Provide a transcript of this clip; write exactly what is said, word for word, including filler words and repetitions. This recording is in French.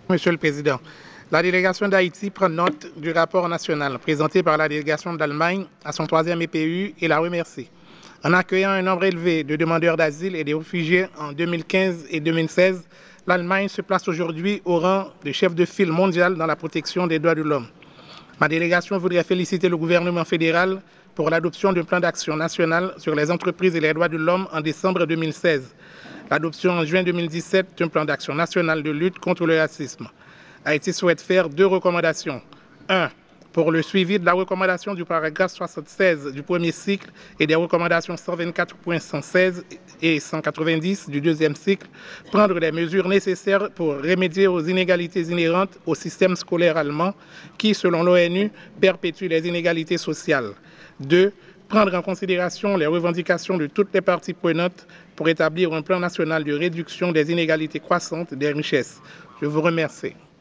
Monsieur le Président, la délégation d'Haïti prend note du rapport national présenté par la délégation d'Allemagne à son troisième E P U et la remercie. En accueillant un nombre élevé de demandeurs d'asile et de réfugiés en deux mille quinze et deux mille seize, l'Allemagne se place aujourd'hui au rang de chef de file mondial dans la protection des droits de l'homme. Ma délégation voudrait féliciter le gouvernement fédéral pour l'adoption d'un plan d'action national sur les entreprises et les droits de l'homme en décembre deux mille seize. L'adoption en juin deux mille dix-sept d'un plan d'action national de lutte contre le racisme. Haïti souhaite faire deux recommandations. un. Pour le suivi de la recommandation du paragraphe soixante-seize du premier cycle et des recommandations cent vingt-quatre point cent seize et cent quatre-vingt-dix du deuxième cycle, prendre les mesures nécessaires pour remédier aux inégalités inhérentes au système scolaire allemand qui, selon l'ONU, perpétue les inégalités sociales. deux. Prendre en considération les revendications de toutes les parties prenantes pour établir un plan national de réduction des inégalités croissantes des richesses. Je vous remercie.